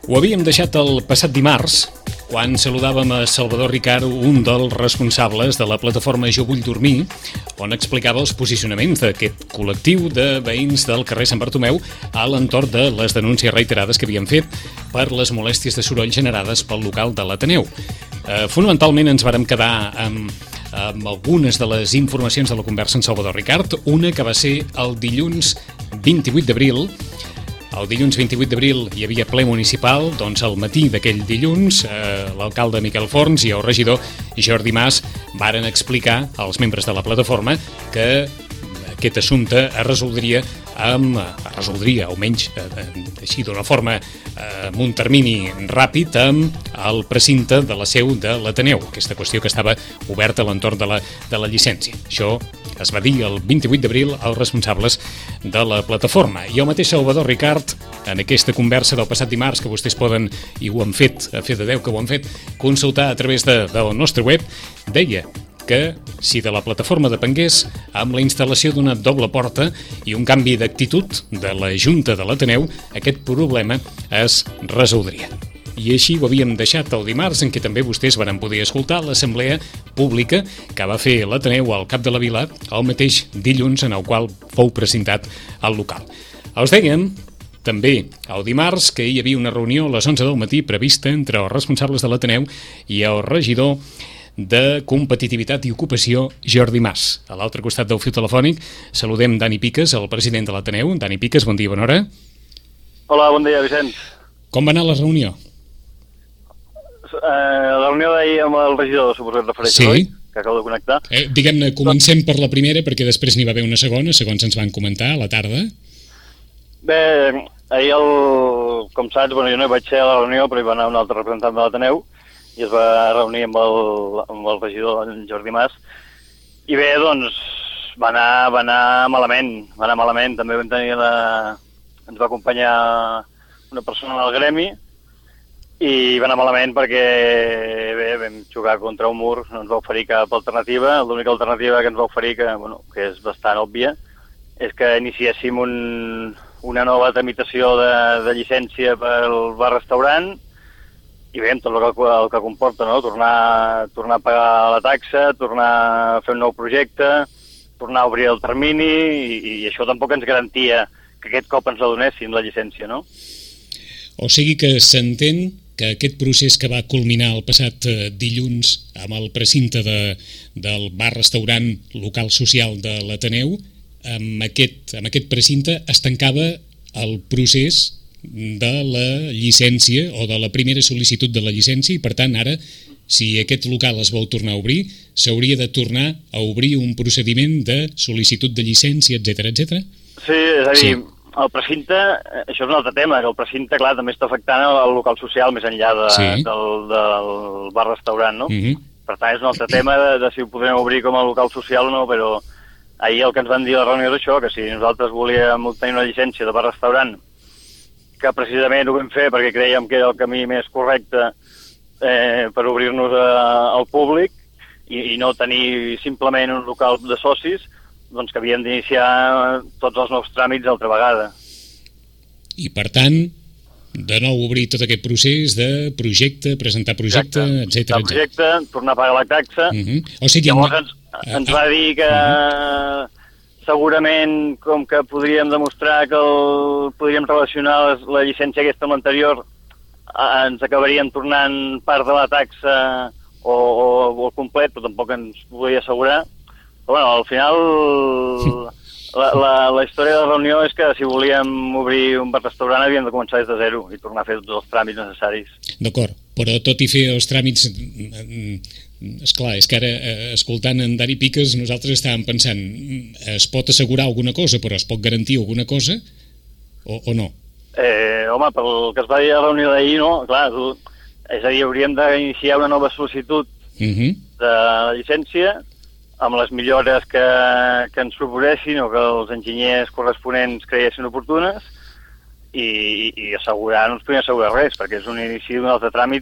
Ho havíem deixat el passat dimarts, quan saludàvem a Salvador Ricart, un dels responsables de la plataforma Jo Vull Dormir, on explicava els posicionaments d'aquest col·lectiu de veïns del carrer Sant Bartomeu a l'entorn de les denúncies reiterades que havien fet per les molèsties de soroll generades pel local de l'Ateneu. Fonamentalment ens vàrem quedar amb algunes de les informacions de la conversa amb Salvador Ricart, una que va ser el dilluns 28 d'abril. El dilluns 28 d'abril hi havia ple municipal, doncs al matí d'aquell dilluns l'alcalde Miquel Forns i el regidor Jordi Mas varen explicar als membres de la plataforma que aquest assumpte es resoldria, almenys així d'una forma, amb un termini ràpid, amb el precinte de la seu de l'Ateneu, aquesta qüestió que estava oberta a l'entorn de la llicència. Això es va dir el 28 d'abril als responsables de la plataforma. I el mateix Salvador Ricart, en aquesta conversa del passat dimarts, que vostès poden, i ho han fet, a fe de Déu que ho han fet, consultar a través del nostre web, deia que si de la plataforma depengués, amb la instal·lació d'una doble porta i un canvi d'actitud de la Junta de l'Ateneu, aquest problema es resoldria. I així ho havíem deixat el dimarts, en què també vostès van poder escoltar l'assemblea pública que va fer l'Ateneu al cap de la vila el mateix dilluns, en el qual fou presentat el local. Els dèiem també el dimarts que hi havia una reunió a les 11 del matí prevista entre els responsables de l'Ateneu i el regidor de Competitivitat i Ocupació, Jordi Mas. A l'altre costat del fil telefònic saludem Dani Piques, el president de l'Ateneu. Dani Piques, bon dia, bona hora. Hola, bon dia, Vicenç. Com va anar la reunió? La reunió d'ahir amb el regidor, suposo que et refereixes, sí, oi? Que acabo de connectar. Diguem-ne, comencem per la primera, perquè després n'hi va haver una segona, segons ens van comentar, a la tarda. Bé, ahir, com saps, jo no hi vaig ser a la reunió, però hi va anar un altre representant de l'Ateneu, i es va reunir amb el regidor, en Jordi Mas, i bé, doncs, va anar malament, també vam tenir ens va acompanyar una persona del gremi, i va anar malament perquè, bé, vam jugar contra un mur, no ens va oferir cap alternativa, l'única alternativa que ens va oferir, que és bastant òbvia, és que iniciéssim una nova tramitació de llicència pel bar-restaurant, i bé, amb tot el que comporta, no? Tornar a pagar la taxa, tornar a fer un nou projecte, tornar a obrir el termini, i això tampoc ens garantia que aquest cop ens la donessin, la llicència, no? O sigui que s'entén que aquest procés que va culminar el passat dilluns amb el precinte del bar-restaurant local social de l'Ateneu, amb aquest precinte es tancava el procés de la llicència o de la primera sol·licitud de la llicència, i per tant ara, si aquest local es vol tornar a obrir, s'hauria de tornar a obrir un procediment de sol·licitud de llicència, etc etc. Sí, és a dir, el precinte, això és un altre tema, que el precinte, clar, també està afectant el local social més enllà del bar-restaurant, no? Per tant, és un altre tema de si ho podrem obrir com a local social o no, però ahir el que ens van dir a la reunió és això, que si nosaltres volíem obtenir una llicència de bar-restaurant, que precisament ho vam fer perquè creiem que era el camí més correcte per obrir-nos al públic i no tenir simplement un local de socis, doncs que havíem d'iniciar tots els nous tràmits altra vegada. I per tant, de nou obrir tot aquest procés de projecte, presentar projecte, etc. Projecte, tornar a pagar la taxa. O sigui, llavors ens va dir que segurament, com que podríem demostrar que podríem relacionar la llicència aquesta amb l'anterior, ens acabarien tornant part de la taxa o complet, però tampoc ens volia assegurar. Però bueno, al final la història de la reunió és que si volíem obrir un bar-restaurant havíem de començar des de zero i tornar a fer tots els tràmits necessaris. D'acord, però tot i fer els tràmits... Esclar, és que ara, escoltant en Dani Piques, nosaltres estàvem pensant, es pot assegurar alguna cosa, però es pot garantir alguna cosa o no? Home, pel que es va dir a la reunió d'ahir, no? Clar, és a dir, hauríem d'iniciar una nova sol·licitud de llicència amb les millores que ens proposessin o que els enginyers corresponents creiessin oportunes i assegurar, no ens podien assegurar res, perquè és un inici d'un altre tràmit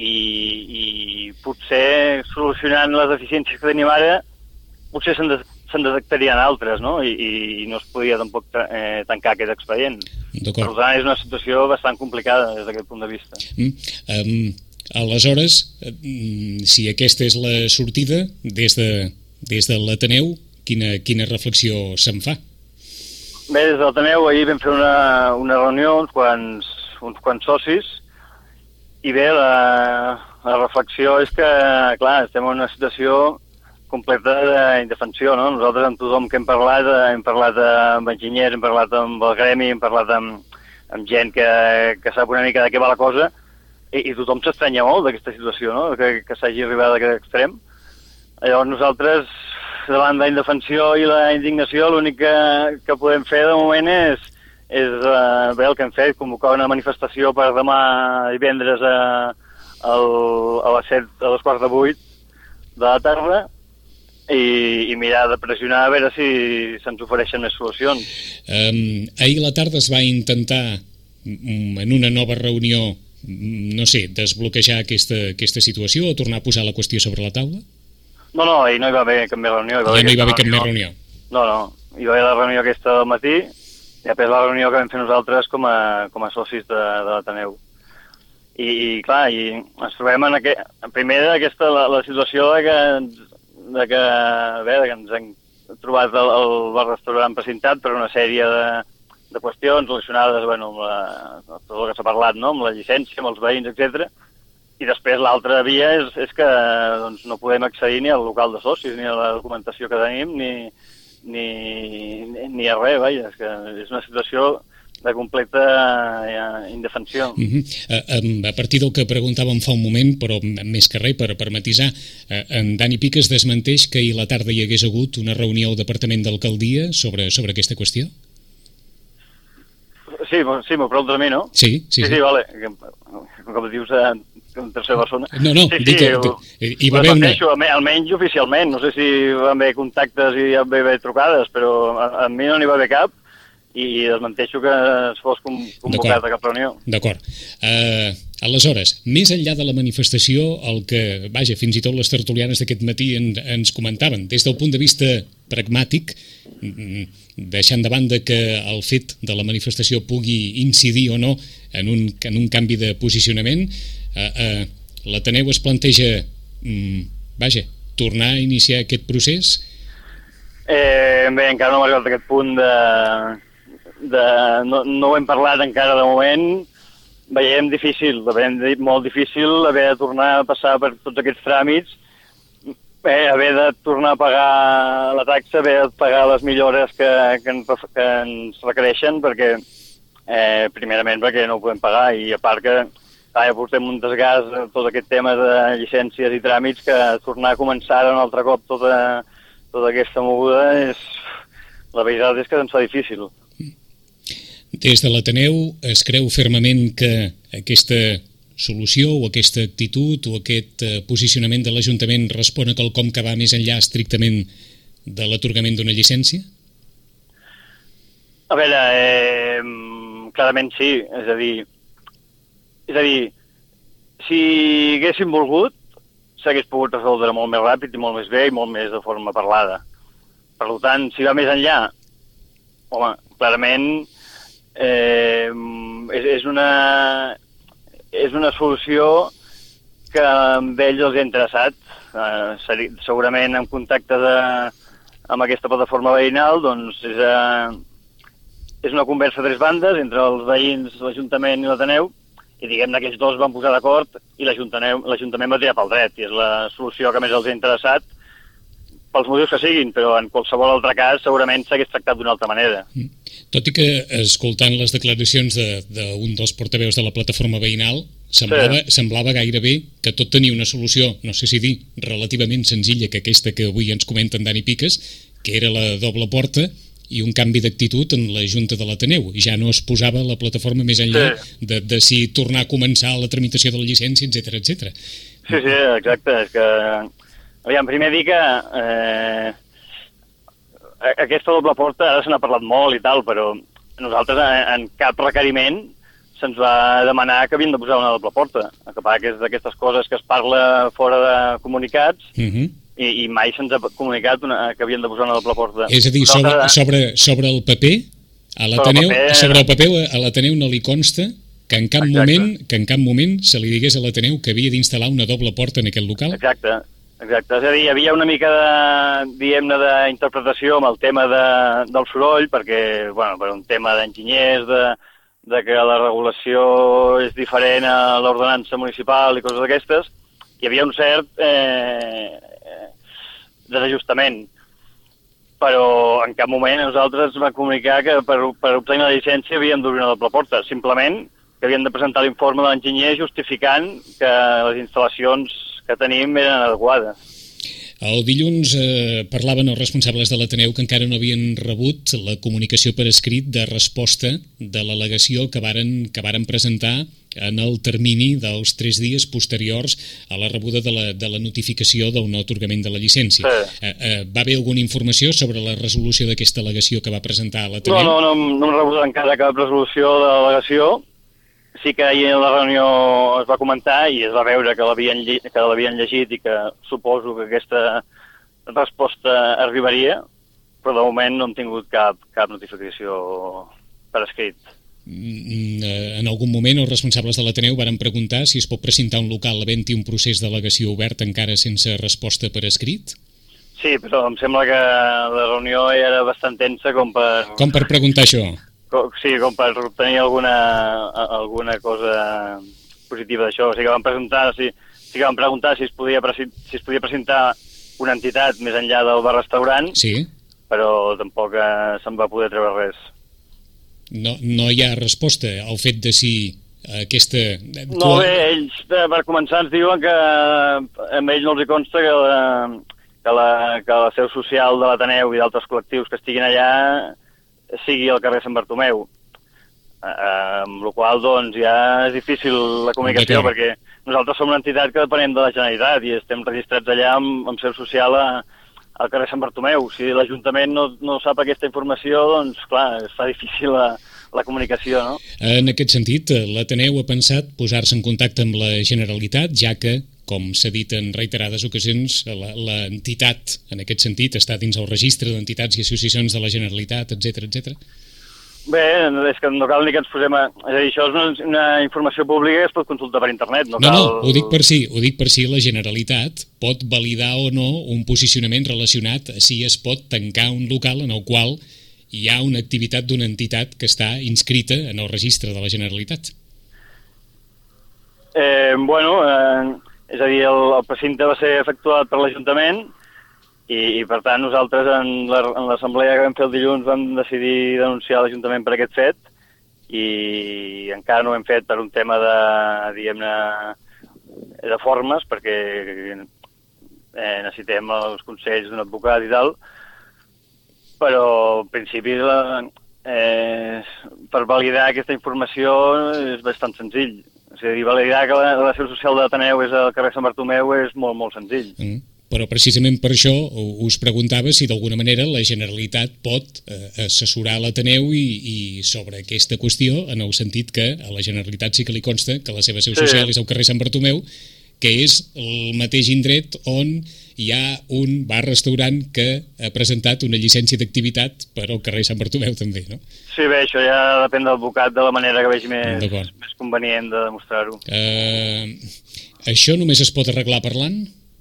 i potser solucionant les deficiències que tenim ara potser se'n se'n detectarien altres, no? I no es podia tampoc tancar aquest expedient. Per tant, és una situació bastant complicada des d'aquest punt de vista. Aleshores, si aquesta és la sortida, des de l'Ateneu, quina reflexió se'n fa? Bé, des de l'Ateneu ahir vam fer una reunió, uns quants socis, i bé, la reflexisió és que, clar, estem en una situació completa d'indefensió, no? Nosaltres amb tothom que hem parlat amb enginyers, hem parlat amb el gremi, hem parlat amb gent que sap una mica de què va la cosa, i tothom s'estranya molt d'aquesta situació, no? Que s'hagi arribat a aquest extrem. Llavors nosaltres, davant de la indefensió i la indignació, l'únic que podem fer de moment és bé, el que hem fet, convocar una manifestació per demà divendres a les 7:45 de la tarda, i mirar de pressionar a veure si se'ns ofereixen més solucions. Ahir a la tarda es va intentar, en una nova reunió, no sé, desbloquejar aquesta situació o tornar a posar la qüestió sobre la taula? No, ahir no hi va haver cap més reunió. No hi va haver cap més reunió? No, hi va haver la reunió aquesta del matí i després la reunió que vam fer nosaltres com a socis de l'Ateneu. I clar, ens trobem primer la situació de que ens hem trobat el bar-restaurant precintat per una sèrie de qüestions relacionades amb tot el que s'ha parlat, no? Amb la llicència, amb els veïns, etc. I després l'altra via és que no podem accedir ni al local de socis, ni a la documentació que tenim, ni a res, vaja. És que és una situació de completa indefensió. A partir del que preguntàvem fa un moment, però més que res, per matisar, en Dani Piques desmenteix que ahir a la tarda hi hagués hagut una reunió al Departament d'Alcaldia sobre aquesta qüestió? Sí, m'ho preguntes a mi, no? Sí, vale. Com dius en tercera persona. No, dic que hi va haver almenys oficialment. No sé si van haver contactes i van haver trucades, però a mi no n'hi va haver cap i desmenteixo que es fos convocat a cap reunió. D'acord. Aleshores, més enllà de la manifestació, el que, vaja, fins i tot les tertulianes d'aquest matí ens comentaven, des del punt de vista pragmàtic, deixant de banda que el fet de la manifestació pugui incidir o no en un canvi de posicionament, l'Ateneu es planteja, tornar a iniciar aquest procés? Bé, encara no hem arribat a aquest punt no ho hem parlat encara de moment. Veiem molt difícil haver de tornar a passar per tots aquests tràmits, haver de tornar a pagar la taxa, haver de pagar les millores que ens requereixen, perquè primerament perquè no ho podem pagar, i a part que ja portem un desgast tot aquest tema de llicències i tràmits, que tornar a començar un altre cop tota aquesta moguda la veritat és que ens fa difícil. Des de l'Ateneu es creu fermament que aquesta solució o aquesta actitud o aquest posicionament de l'Ajuntament respon a quelcom que va més enllà estrictament de l'atorgament d'una llicència? A veure, clarament sí. És a dir, si haguéssim volgut, s'hagués pogut resoldre molt més ràpid i molt més bé i molt més de forma parlada. Per tant, si va més enllà, home, clarament és una solució que amb ells els ha interessat. Segurament en contacte amb aquesta plataforma veïnal, doncs és una conversa a tres bandes entre els veïns, l'Ajuntament i l'Ateneu, i diguem-ne que ells dos van posar d'acord i l'Ajuntament va tirar pel dret, i és la solució que més els ha interessat, pels motius que siguin, però en qualsevol altre cas segurament s'hagués tractat d'una altra manera. Tot i que, escoltant les declaracions d'un dels portaveus de la plataforma veïnal, semblava gairebé que tot tenia una solució, no sé si dir, relativament senzilla que aquesta que avui ens comenta en Dani Piques, que era la doble porta i un canvi d'actitud en la Junta de l'Ateneu. Ja no es posava la plataforma més enllà de si tornar a començar la tramitació de la llicència, etc. Sí, exacte. És que, aviam, primer dir que aquesta doble porta, ara se n'ha parlat molt i tal, però nosaltres en cap requeriment se'ns va demanar que havíem de posar una doble porta. El que passa que és d'aquestes coses que es parla fora de comunicats i mai se'ns ha comunicat que havien de posar una doble porta. És a dir, sobre el paper, a l'Ateneu no li consta que en cap moment se li digués a l'Ateneu que havia d'instal·lar una doble porta en aquest local? Exacte. És a dir, hi havia una mica d'interpretació amb el tema del soroll, perquè, bueno, per un tema d'enginyers, de que la regulació és diferent a l'ordenança municipal i coses d'aquestes, hi havia un cert desajustament. Però en cap moment nosaltres vam comunicar que per obtenir la llicència havíem d'obrir una doble porta. Simplement que havien de presentar l'informe de l'enginyer justificant que les instal·lacions que tenim eren adequades. El dilluns parlaven els responsables de l'Ateneu que encara no havien rebut la comunicació per escrit de resposta de l'al·legació que varen presentar en el termini dels 3 dies posteriors a la rebuda de la notificació del no atorgament de la llicència. Sí. Va haver alguna informació sobre la resolució d'aquesta al·legació que va presentar a l'Ateneu? No hem rebut encara cap resolució de l'al·legació. Sí que ahir en la reunió es va comentar i es va veure que l'havien llegit i que suposo que aquesta resposta arribaria, però de moment no hem tingut cap notificació per escrit. En algun moment els responsables de l'Ateneu varen preguntar si es pot precintar un local havent-hi un procés d'al·legació obert encara sense resposta per escrit? Sí, però em sembla que la reunió era bastant tensa com per... Com per preguntar això? Sí, com per obtenir alguna cosa positiva d'això. O sigui que vam preguntar si es podia presentar una entitat més enllà del bar-restaurant, sí, però tampoc se'n va poder treure res. No hi ha resposta al fet de si aquesta... No, bé, ells per començar ens diuen que a ells no els hi consta que la seu social de l'Ateneu i d'altres col·lectius que estiguin allà sigui al carrer Sant Bartomeu, amb la qual doncs ja és difícil la comunicació, perquè nosaltres som una entitat que depenem de la Generalitat i estem registrats allà amb seu social al carrer Sant Bartomeu. Si l'Ajuntament no sap aquesta informació, doncs clar, es fa difícil la comunicació, no? En aquest sentit, l'Ateneu ha pensat posar-se en contacte amb la Generalitat, ja que, com s'ha dit en reiterades ocasions, l'entitat, en aquest sentit, està dins el registre d'entitats i associacions de la Generalitat, etc. Bé, és que no cal ni que ens posem a... És a dir, això és una informació pública que es pot consultar per internet. No, ho dic per si la Generalitat pot validar o no un posicionament relacionat a si es pot tancar un local en el qual hi ha una activitat d'una entitat que està inscrita en el registre de la Generalitat. És a dir, el precinte va ser efectuat per l'Ajuntament i per tant nosaltres en l'assemblea que vam fer el dilluns vam decidir denunciar l'Ajuntament per aquest fet i encara no ho hem fet per un tema de formes, perquè necessitem els consells d'un advocat i tal, però en principi per validar aquesta informació és bastant senzill. És a dir, validar que la seu social de l'Ateneu és al carrer Sant Bartomeu és molt, molt senzill. Però precisament per això us preguntava si d'alguna manera la Generalitat pot assessorar l'Ateneu i sobre aquesta qüestió, en el sentit que a la Generalitat sí que li consta que la seva seu social és al carrer Sant Bartomeu, que és el mateix indret on hi ha un bar-restaurant que ha presentat una llicència d'activitat per al carrer Sant Bartomeu també, no? Sí, bé, això ja depèn de l'advocat, de la manera que vegi més convenient de demostrar-ho. Això només es pot arreglar parlant?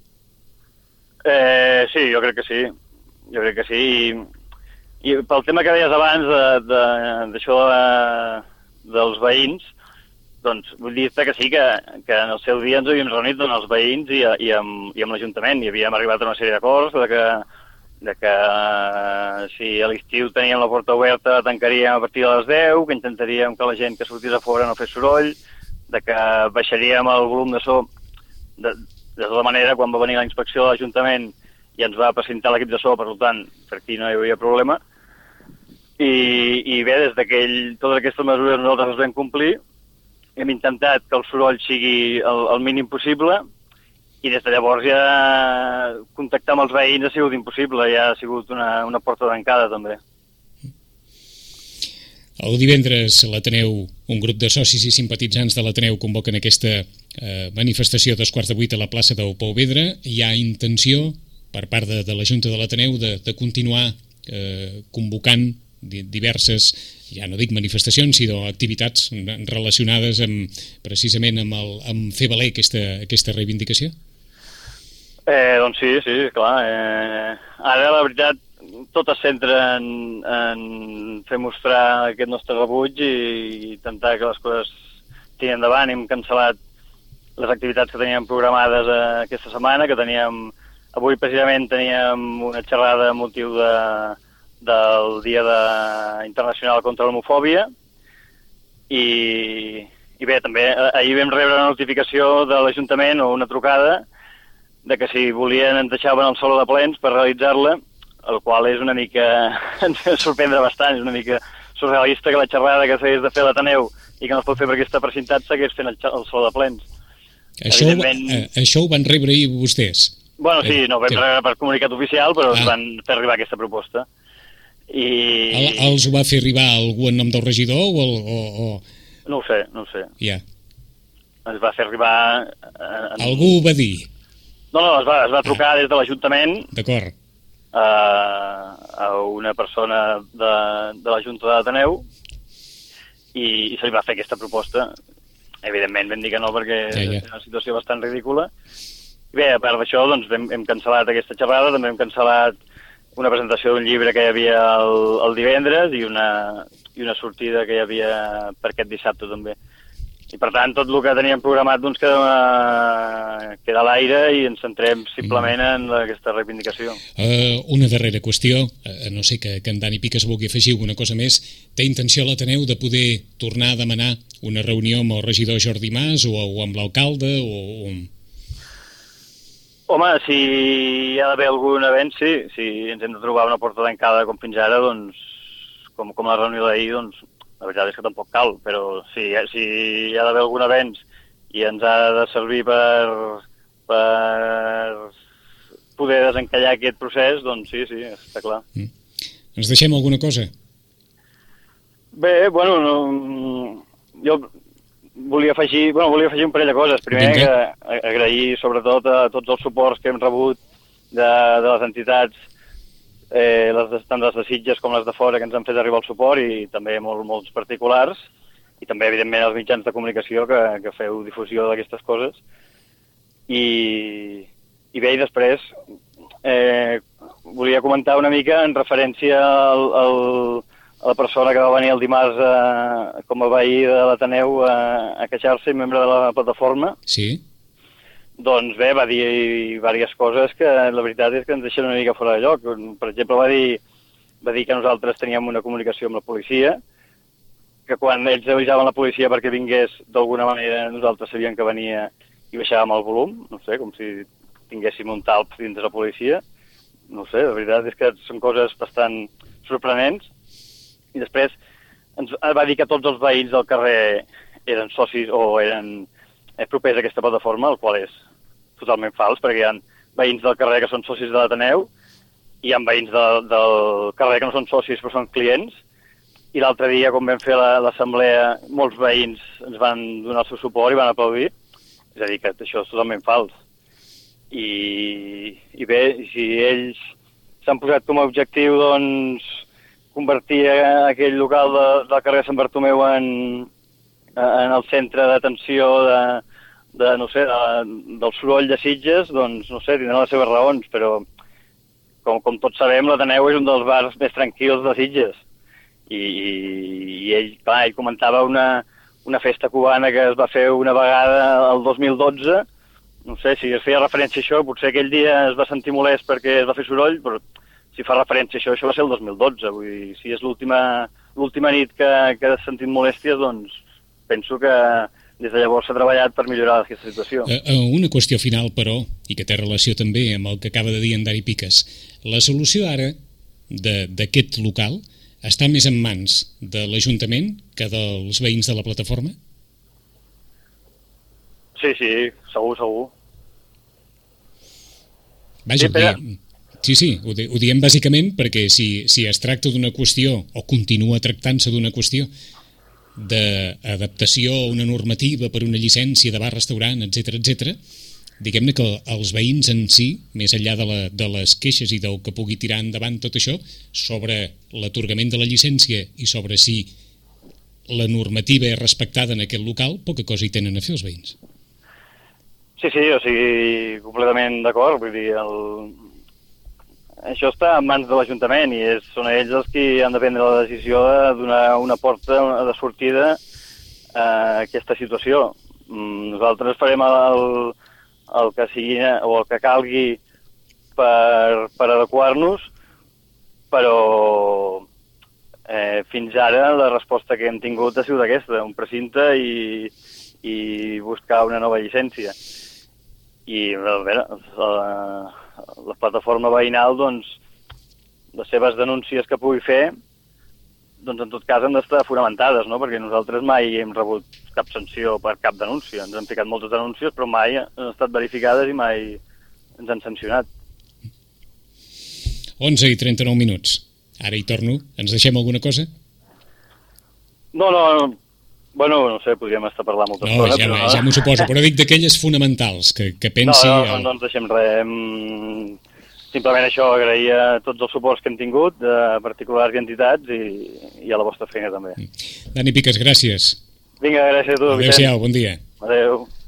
Sí, jo crec que sí. I pel tema que deies abans d'això dels veïns, doncs vull dir-te que sí, que en el seu dia ens havíem reunit amb els veïns i amb l'Ajuntament i havíem arribat a una sèrie d'acords de que si a l'estiu teníem la porta oberta la tancaríem a partir de les 10, que intentaríem que la gent que sortís a fora no fes soroll, de que baixaríem el volum de so de tota manera quan va venir la inspecció de l'Ajuntament i ens va presentar l'equip de so, per tant, per aquí no hi havia problema. I bé, des d'aquell, totes aquestes mesures nosaltres les vam complir. Hem intentat que el soroll sigui el mínim possible i des de llavors ja contactar amb els veïns ha sigut impossible, ja ha sigut una porta tancada també. El divendres l'Ateneu, un grup de socis i simpatitzants de l'Ateneu convoquen aquesta manifestació a 7:15 a la plaça del Pou Vedra. Hi ha intenció per part de la Junta de l'Ateneu de continuar convocant diverses, ja no dic manifestacions, sinó activitats relacionades precisament amb fer valer aquesta reivindicació? Doncs sí, clar. Ara, la veritat, tot es centra en fer mostrar aquest nostre rebuig i intentar que les coses tirin endavant. Hem cancel·lat les activitats que teníem programades aquesta setmana, avui precisament teníem una xerrada amb motiu del Dia Internacional contra l'Homofòbia i bé, també ahir vam rebre una notificació de l'Ajuntament o una trucada de que si volien ens deixaven el saló de plens per realitzar-la, el qual és una mica, ens sorprendre bastant, és una mica surrealista que la xerrada que s'hagués de fer a l'Ateneu i que no es pot fer perquè està precintat s'hagués fent el saló de plens. Això ho van rebre ahir vostès? Bueno, sí, no ho vam rebre per comunicat oficial, però ens van fer arribar aquesta proposta. Els ho va fer arribar algú en nom del regidor o... No ho sé. Ja. Es va fer arribar... Algú ho va dir? No, es va trucar des de l'Ajuntament. D'acord. A una persona de la Junta de l'Ateneu i se li va fer aquesta proposta. Evidentment vam dir que no perquè és una situació bastant ridícula. Bé, a part d'això, doncs hem cancel·lat aquesta xerrada, també hem cancel·lat una presentació d'un llibre que hi havia el divendres i una sortida que hi havia per aquest dissabte també. I per tant, tot el que teníem programat doncs queda a l'aire i ens centrem simplement en aquesta reivindicació. Una darrera qüestió, no sé que en Dani Piques vulgui afegir alguna cosa més. Té intenció l'Ateneu de poder tornar a demanar una reunió amb el regidor Jordi Mas o amb l'alcalde o... Home, si hi ha d'haver algun avenç, sí. Si ens hem de trobar una porta tancada com fins ara, doncs, com la reunió d'ahir, doncs, la veritat és que tampoc cal, però si hi ha d'haver algun avenç i ens ha de servir per poder desencallar aquest procés, doncs sí, està clar. Ens deixem alguna cosa? Bé, bueno, jo volia afegir un parell de coses. Primer, agrair sobretot a tots els suports que hem rebut de les entitats, tant les de Sitges com les de fora, que ens han fet arribar el suport, i també molts particulars, i també, evidentment, els mitjans de comunicació que feu difusió d'aquestes coses. I bé, i després volia comentar una mica en referència a la persona que va venir el dimarts com a veí de l'Ateneu a queixar-se, membre de la plataforma. Sí. Doncs bé, va dir diverses coses que la veritat és que ens deixen una mica fora de lloc. Per exemple, va dir que nosaltres teníem una comunicació amb la policia, que quan ells avisaven la policia perquè vingués, d'alguna manera nosaltres sabíem que venia i baixàvem el volum, no sé, com si tinguéssim un talp dins de la policia. No sé, la veritat és que són coses bastant sorprenents. I després ens va dir que tots els veïns del carrer eren socis o eren propers a aquesta plataforma, el qual és totalment fals, perquè hi ha veïns del carrer que són socis de l'Ateneu, hi ha veïns del carrer que no són socis però són clients, i l'altre dia, quan vam fer l'assemblea, molts veïns ens van donar el seu suport i van aplaudir. És a dir, que això és totalment fals. I bé, si ells s'han posat com a objectiu, doncs, convertir aquell local del carrer Sant Bartomeu en el centre d'atenció no sé, del soroll de Sitges, doncs, no sé, tindran les seves raons, però com tots sabem, l'Ateneu és un dels bars més tranquils de Sitges. I ell comentava una festa cubana que es va fer una vegada el 2012, no sé, si es feia referència a això, potser aquell dia es va sentir molest perquè es va fer soroll, però si fa referència a això va ser el 2012, vull dir, si és l'última nit que has sentit molèsties, doncs penso que des de llavors s'ha treballat per millorar aquesta situació. Una qüestió final, però, i que té relació també amb el que acaba de dir en Dani Piques. La solució ara d'aquest local està més en mans de l'Ajuntament que dels veïns de la plataforma? Sí, segur. Vaja, sí, ho diem bàsicament perquè si es tracta d'una qüestió, o continua tractant-se d'una qüestió, d'adaptació a una normativa per una llicència de bar-restaurant, etc., diguem-ne que els veïns en si, més enllà de les queixes i del que pugui tirar endavant tot això, sobre l'atorgament de la llicència i sobre si la normativa és respectada en aquest local, poca cosa hi tenen a fer els veïns. Sí, o sigui, completament d'acord. Vull dir, això està en mans de l'Ajuntament i són ells els qui han de prendre la decisió de donar una porta de sortida a aquesta situació. Nosaltres farem el que sigui o el que calgui per adequar-nos, però fins ara la resposta que hem tingut ha sigut aquesta, un precinte i buscar una nova llicència. I a veure, la plataforma veïnal, doncs, les seves denúncies que pugui fer, doncs en tot cas han d'estar fonamentades, no? Perquè nosaltres mai hem rebut cap sanció per cap denúncia. Ens han ficat moltes denúncies, però mai han estat verificades i mai ens han sancionat. 11:39. Ara hi torno. Ens deixem alguna cosa? No, bueno, no sé, podríem estar parlant moltes coses. Ja m'ho suposo, però dic d'aquelles fonamentals, que pensi... No ens deixem res. Simplement això, agrair a tots els suports que hem tingut, de particulars i entitats, i a la vostra feina també. Dani Piques, gràcies. Vinga, gràcies a tu, Vicent. Adéu-siau, bon dia. Adéu.